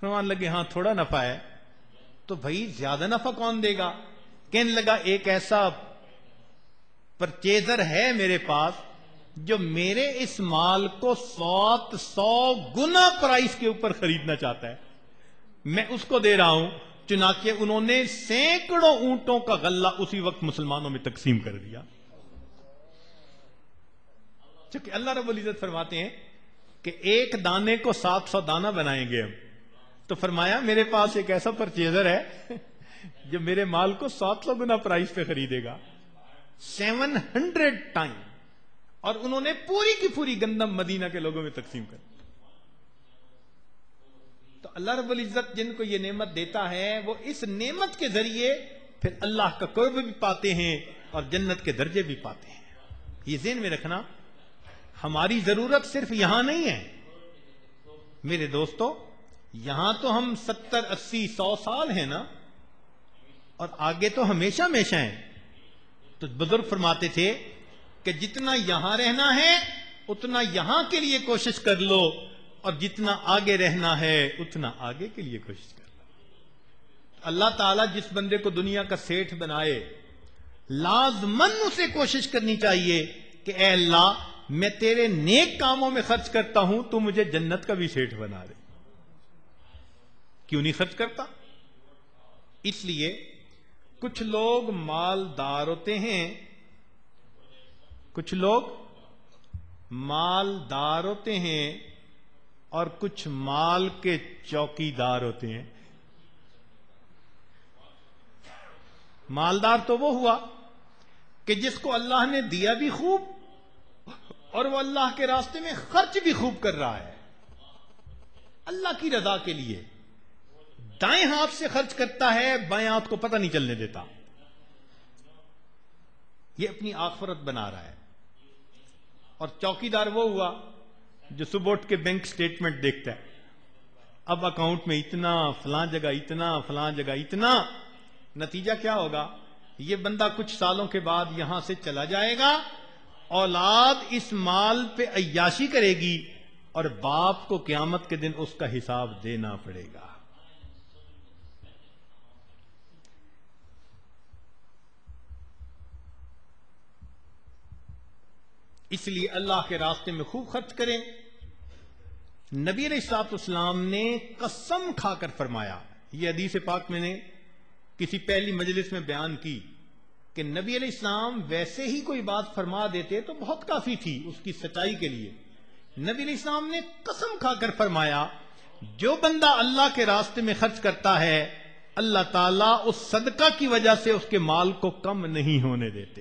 فرمان لگے ہاں تھوڑا نفع ہے. تو بھائی زیادہ نفع کون دے گا؟ کہنے لگا ایک ایسا پرچیزر ہے میرے پاس جو میرے اس مال کو 100 گنا پرائس کے اوپر خریدنا چاہتا ہے، میں اس کو دے رہا ہوں. چنانچہ انہوں نے سینکڑوں اونٹوں کا غلہ اسی وقت مسلمانوں میں تقسیم کر دیا. چونکہ اللہ رب العزت فرماتے ہیں کہ ایک دانے کو 700 دانہ بنائیں گے ہم. تو فرمایا میرے پاس ایک ایسا پرچیزر ہے جو میرے مال کو 700 گنا پرائس پہ خریدے گا، 700 ٹائم. اور انہوں نے پوری کی پوری گندم مدینہ کے لوگوں میں تقسیم کر. تو اللہ رب العزت جن کو یہ نعمت دیتا ہے وہ اس نعمت کے ذریعے پھر اللہ کا قرب بھی پاتے ہیں اور جنت کے درجے بھی پاتے ہیں. یہ ذہن میں رکھنا، ہماری ضرورت صرف یہاں نہیں ہے میرے دوستو. یہاں تو ہم 70 80 100 سال ہیں نا، اور آگے تو ہمیشہ ہمیشہ ہیں. تو بزرگ فرماتے تھے کہ جتنا یہاں رہنا ہے اتنا یہاں کے لیے کوشش کر لو، اور جتنا آگے رہنا ہے اتنا آگے کے لیے کوشش کر لو. اللہ تعالیٰ جس بندے کو دنیا کا سیٹھ بنائے لازماً اسے کوشش کرنی چاہیے کہ اے اللہ میں تیرے نیک کاموں میں خرچ کرتا ہوں، تو مجھے جنت کا بھی سیٹھ بنا دے. کیوں نہیں خرچ کرتا؟ اس لیے کچھ لوگ مالدار ہوتے ہیں، کچھ لوگ مالدار ہوتے ہیں اور کچھ مال کے چوکیدار ہوتے ہیں. مالدار تو وہ ہوا کہ جس کو اللہ نے دیا بھی خوب اور وہ اللہ کے راستے میں خرچ بھی خوب کر رہا ہے اللہ کی رضا کے لیے. دائیں ہاتھ سے خرچ کرتا ہے، بائیں ہاتھ کو پتہ نہیں چلنے دیتا. یہ اپنی آخرت بنا رہا ہے. اور چوکیدار وہ ہوا جو صبح اٹھ کے بینک سٹیٹمنٹ دیکھتا ہے، اب اکاؤنٹ میں اتنا، فلاں جگہ اتنا، فلاں جگہ اتنا. نتیجہ کیا ہوگا؟ یہ بندہ کچھ سالوں کے بعد یہاں سے چلا جائے گا، اولاد اس مال پہ عیاشی کرے گی اور باپ کو قیامت کے دن اس کا حساب دینا پڑے گا. اس لیے اللہ کے راستے میں خوب خرچ کریں. نبی علیہ الصلوۃ والسلام نے قسم کھا کر فرمایا، یہ حدیث پاک میں نے کسی پہلی مجلس میں بیان کی کہ نبی علیہ السلام ویسے ہی کوئی بات فرما دیتے تو بہت کافی تھی اس کی سچائی کے لیے. نبی علیہ السلام نے قسم کھا کر فرمایا جو بندہ اللہ کے راستے میں خرچ کرتا ہے اللہ تعالیٰ اس صدقہ کی وجہ سے اس کے مال کو کم نہیں ہونے دیتے.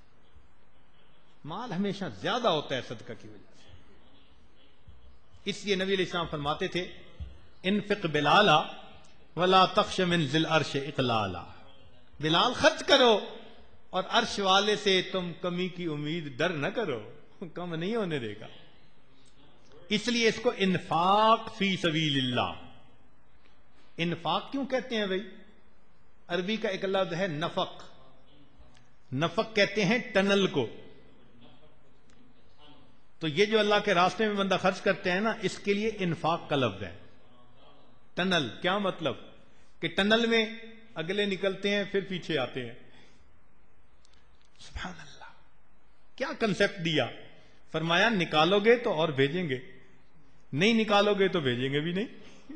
مال ہمیشہ زیادہ ہوتا ہے صدقہ کی وجہ سے. اس لیے نبی علیہ السلام فرماتے تھے انفق بلالا ولا تخش من ذی العرش اقلالا. بلال خرچ کرو اور عرش والے سے تم کمی کی امید ڈر نہ کرو، کم نہیں ہونے دے گا. اس لیے اس کو انفاق فی سبیل اللہ. انفاق کیوں کہتے ہیں بھائی؟ عربی کا ایک لفظ ہے نفق. نفق کہتے ہیں ٹنل کو. تو یہ جو اللہ کے راستے میں بندہ خرچ کرتے ہیں نا، اس کے لیے انفاق کا لفظ ہے. ٹنل کیا مطلب؟ کہ ٹنل میں اگلے نکلتے ہیں پھر پیچھے آتے ہیں. سبحان اللہ، کیا کنسپٹ دیا. فرمایا نکالو گے تو اور بھیجیں گے، نہیں نکالو گے تو بھیجیں گے بھی نہیں.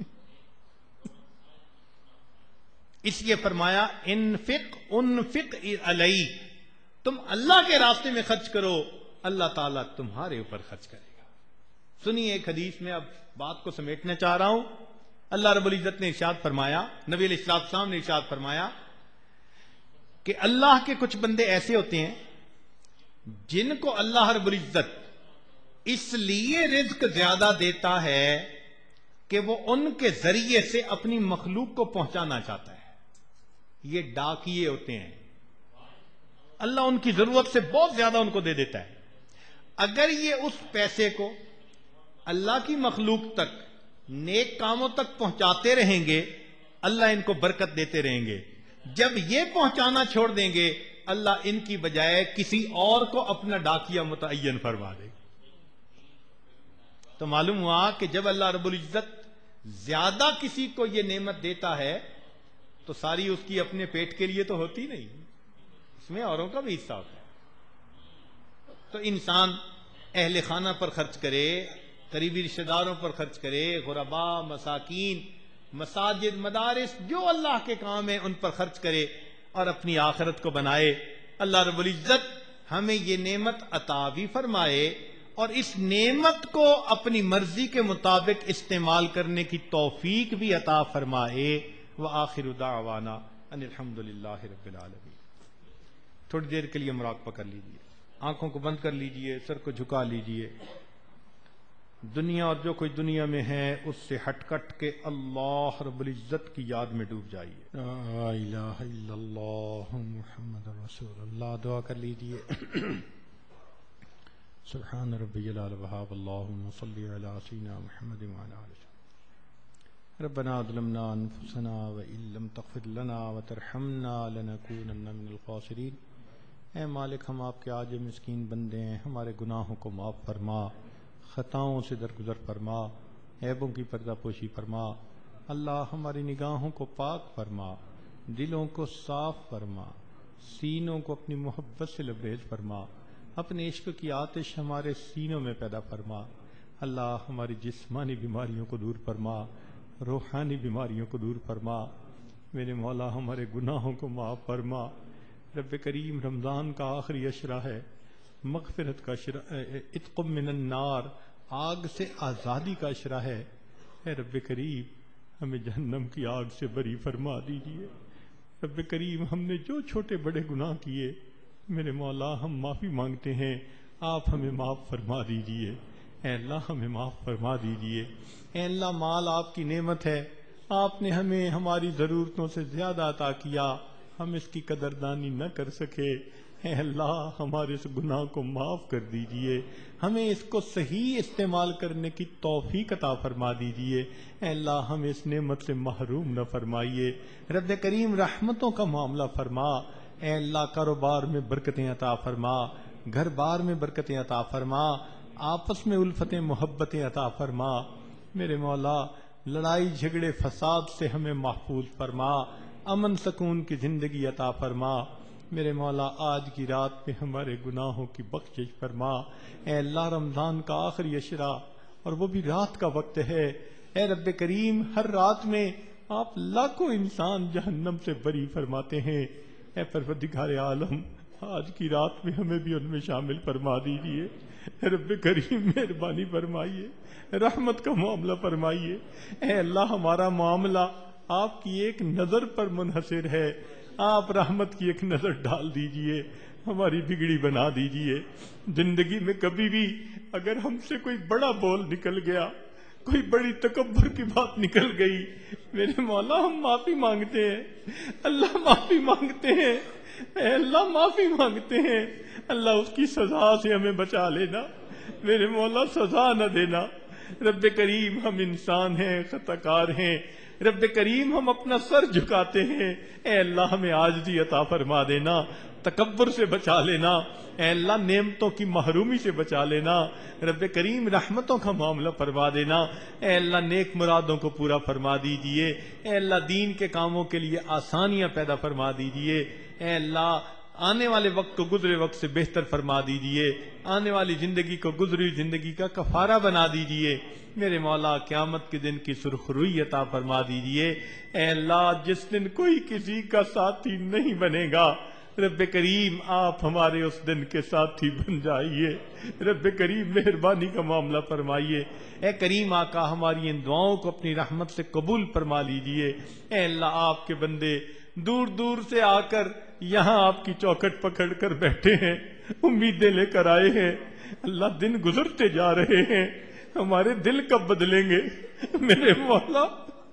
اس لیے فرمایا انفق علیہ، تم اللہ کے راستے میں خرچ کرو، اللہ تعالیٰ تمہارے اوپر خرچ کرے گا. سنیے ایک حدیث میں اب بات کو سمیٹنا چاہ رہا ہوں. اللہ رب العزت نے ارشاد فرمایا، نبی علیہ السلام نے ارشاد فرمایا کہ اللہ کے کچھ بندے ایسے ہوتے ہیں جن کو اللہ رب العزت اس لیے رزق زیادہ دیتا ہے کہ وہ ان کے ذریعے سے اپنی مخلوق کو پہنچانا چاہتا ہے. یہ ڈاکیے ہوتے ہیں، اللہ ان کی ضرورت سے بہت زیادہ ان کو دے دیتا ہے. اگر یہ اس پیسے کو اللہ کی مخلوق تک نیک کاموں تک پہنچاتے رہیں گے اللہ ان کو برکت دیتے رہیں گے. جب یہ پہنچانا چھوڑ دیں گے اللہ ان کی بجائے کسی اور کو اپنا ڈاکیا متعین فرما دے. تو معلوم ہوا کہ جب اللہ رب العزت زیادہ کسی کو یہ نعمت دیتا ہے تو ساری اس کی اپنے پیٹ کے لیے تو ہوتی نہیں، اس میں اوروں کا بھی حصہ ہوتا ہے۔ تو انسان اہل خانہ پر خرچ کرے، قریبی رشتہ داروں پر خرچ کرے، غرباء، مساکین، مساجد، مدارس، جو اللہ کے کام ہیں ان پر خرچ کرے اور اپنی آخرت کو بنائے۔ اللہ رب العزت ہمیں یہ نعمت عطا بھی فرمائے اور اس نعمت کو اپنی مرضی کے مطابق استعمال کرنے کی توفیق بھی عطا فرمائے۔ وآخر دعوانا ان الحمد للہ رب العالمین۔ تھوڑی دیر کے لیے مراقبہ کر لیجیے، آنکھوں کو بند کر لیجیے، سر کو جھکا لیجیے، دنیا اور جو کوئی دنیا میں ہے اس سے ہٹ کٹ کے اللہ رب العزت کی یاد میں ڈوب جائیے۔ لا الہ الا اللہ محمد رسول اللہ۔ دعا کر لیجیے۔ سبحان ربی الوہاب، اللہم صلی علی سیدنا محمد وعلی آلہ ربنا ظلمنا انفسنا وان لم تغفر لنا وترحمنا لنکونن من الخاسرین۔ اے مالک، ہم آپ کے عاجز مسکین بندے ہیں، ہمارے گناہوں کو معاف فرما، خطاؤں سے درگزر فرما، عیبوں کی پردہ پوشی فرما۔ اللہ ہماری نگاہوں کو پاک فرما، دلوں کو صاف فرما، سینوں کو اپنی محبت سے لبریز فرما، اپنے عشق کی آتش ہمارے سینوں میں پیدا فرما۔ اللہ ہماری جسمانی بیماریوں کو دور فرما، روحانی بیماریوں کو دور فرما۔ میرے مولا ہمارے گناہوں کو معاف فرما۔ رب کریم، رمضان کا آخری عشرہ ہے، مغفرت کا عشرہ، عتق من النار، آگ سے آزادی کا عشرہ ہے۔ اے رب کریم، ہمیں جہنم کی آگ سے بری فرما دیجیے۔ رب کریم، ہم نے جو چھوٹے بڑے گناہ کیے، میرے مولا ہم معافی مانگتے ہیں، آپ ہمیں معاف فرما دیجیے۔ اے اللہ ہمیں معاف فرما دیجیے۔ اے اللہ، مال آپ کی نعمت ہے، آپ نے ہمیں ہماری ضرورتوں سے زیادہ عطا کیا، ہم اس کی قدردانی نہ کر سکے۔ اے اللہ، ہمارے اس گناہ کو معاف کر دیجئے، ہمیں اس کو صحیح استعمال کرنے کی توفیق عطا فرما دیجئے۔ اے اللہ، ہمیں اس نعمت سے محروم نہ فرمائیے۔ رب کریم، رحمتوں کا معاملہ فرما۔ اے اللہ، کاروبار میں برکتیں عطا فرما، گھر بار میں برکتیں عطا فرما، آپس میں الفتیں محبتیں عطا فرما۔ میرے مولا، لڑائی جھگڑے فساد سے ہمیں محفوظ فرما، امن سکون کی زندگی عطا فرما۔ میرے مولا، آج کی رات میں ہمارے گناہوں کی بخشش فرما۔ اے اللہ، رمضان کا آخری عشرہ اور وہ بھی رات کا وقت ہے۔ اے رب کریم، ہر رات میں آپ لاکھوں انسان جہنم سے بری فرماتے ہیں۔ اے پروردگار عالم، آج کی رات میں ہمیں بھی ان میں شامل فرما دیجیے۔ رب کریم، مہربانی فرمائیے، رحمت کا معاملہ فرمائیے۔ اے اللہ، ہمارا معاملہ آپ کی ایک نظر پر منحصر ہے، آپ رحمت کی ایک نظر ڈال دیجئے، ہماری بگڑی بنا دیجئے۔ زندگی میں کبھی بھی اگر ہم سے کوئی بڑا بول نکل گیا، کوئی بڑی تکبر کی بات نکل گئی، میرے مولا ہم معافی مانگتے ہیں، اللہ معافی مانگتے ہیں، اے اللہ معافی مانگتے ہیں۔ اللہ، اس کی سزا سے ہمیں بچا لینا، میرے مولا سزا نہ دینا۔ رب کریم، ہم انسان ہیں، خطا کار ہیں، رب کریم ہم اپنا سر جھکاتے ہیں، اے اللہ ہمیں عاجزی عطا فرما دینا، تکبر سے بچا لینا، اے اللہ نعمتوں کی محرومی سے بچا لینا، رب کریم رحمتوں کا معاملہ فرما دینا، اے اللہ نیک مرادوں کو پورا فرما دیجئے، اے اللہ دین کے کاموں کے لیے آسانیاں پیدا فرما دیجئے، اے اللہ آنے والے وقت کو گزرے وقت سے بہتر فرما دیجئے، آنے والی زندگی کو گزری زندگی کا کفارہ بنا دیجئے، میرے مولا قیامت کے دن کی سرخروئی عطا فرما دیجئے۔ اے اللہ، جس دن کوئی کسی کا ساتھی نہیں بنے گا، رب کریم آپ ہمارے اس دن کے ساتھی بن جائیے، رب کریم مہربانی کا معاملہ فرمائیے۔ اے کریم آقا، ہماری ان دعاؤں کو اپنی رحمت سے قبول فرما لیجئے۔ اے اللہ، آپ کے بندے دور دور سے آ کر یہاں آپ کی چوکھٹ پکڑ کر بیٹھے ہیں، امیدیں لے کر آئے ہیں، اللہ دن گزرتے جا رہے ہیں، ہمارے دل کب بدلیں گے میرے مولا؟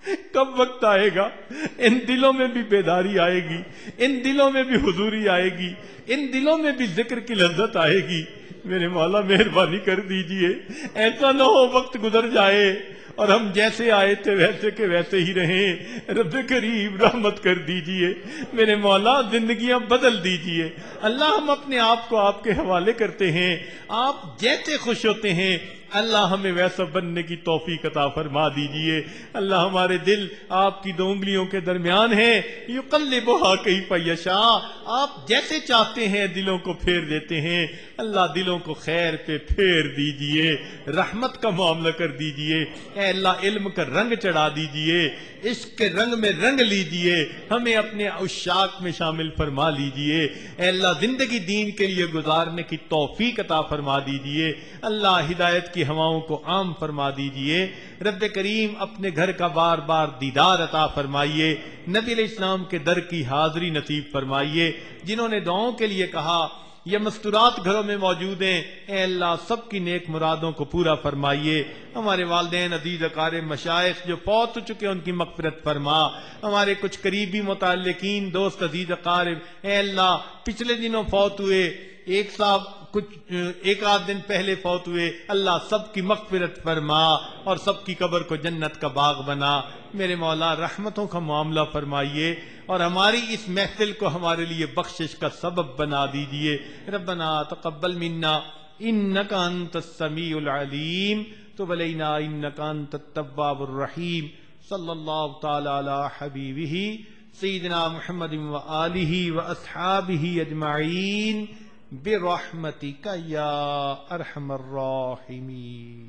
کب وقت آئے گا ان دلوں میں بھی بیداری آئے گی، ان دلوں میں بھی حضوری آئے گی، ان دلوں میں بھی ذکر کی لذت آئے گی؟ میرے مولا مہربانی کر دیجئے، ایسا نہ ہو وقت گزر جائے اور ہم جیسے آئے تھے ویسے کے ویسے ہی رہیں۔ رب کریم رحمت کر دیجئے، میرے مولا زندگیاں بدل دیجئے۔ اللہ ہم اپنے آپ کو آپ کے حوالے کرتے ہیں، آپ جیسے خوش ہوتے ہیں اللہ ہمیں ویسا بننے کی توفیق عطا فرما دیجئے۔ اللہ ہمارے دل آپ کی دو انگلیوں کے درمیان ہیں، یقلبھا کیف یشاء، آپ جیسے چاہتے ہیں دلوں کو پھیر دیتے ہیں۔ اللہ دلوں کو خیر پہ پھیر دیجئے، رحمت کا معاملہ کر دیجئے۔ اے اللہ علم کا رنگ چڑھا دیجئے، عشق کے رنگ میں رنگ لیجئے، ہمیں اپنے عشاق میں شامل فرما لیجئے۔ اے اللہ زندگی دین کے لیے گزارنے کی توفیق عطا فرما دیجئے۔ اللہ ہدایت کی ہواؤں کو عام فرما دیجئے۔ رب کریم اپنے گھر کا بار بار دیدار عطا فرمائیے، نبی علیہ السلام کے در کی حاضری نصیب فرمائیے۔ جنہوں نے دعاؤں کے لیے کہا یہ مستورات گھروں میں موجود ہیں، اے اللہ سب کی نیک مرادوں کو پورا فرمائیے۔ ہمارے والدین عزیز اقارب مشائخ جو فوت ہو چکے ان کی مغفرت فرما، ہمارے کچھ قریبی متعلقین دوست عزیز اقارب اے اللہ پچھلے دنوں فوت ہوئے، ایک صاحب ایک آدھ دن پہلے فوت ہوئے، اللہ سب کی مغفرت فرما اور سب کی قبر کو جنت کا باغ بنا۔ میرے مولا رحمتوں کا معاملہ فرمائیے اور ہماری اس محفل کو ہمارے لیے بخشش کا سبب بنا دیجئے۔ ربنا تقبل منا انک انت السمیع العلیم تب علینا انک انت التواب الرحیم۔ صلی اللہ تعالی علی حبیبہ سیدنا محمد وآلہ واصحابہ اجمعین برحمتک یا ارحم الراحمین۔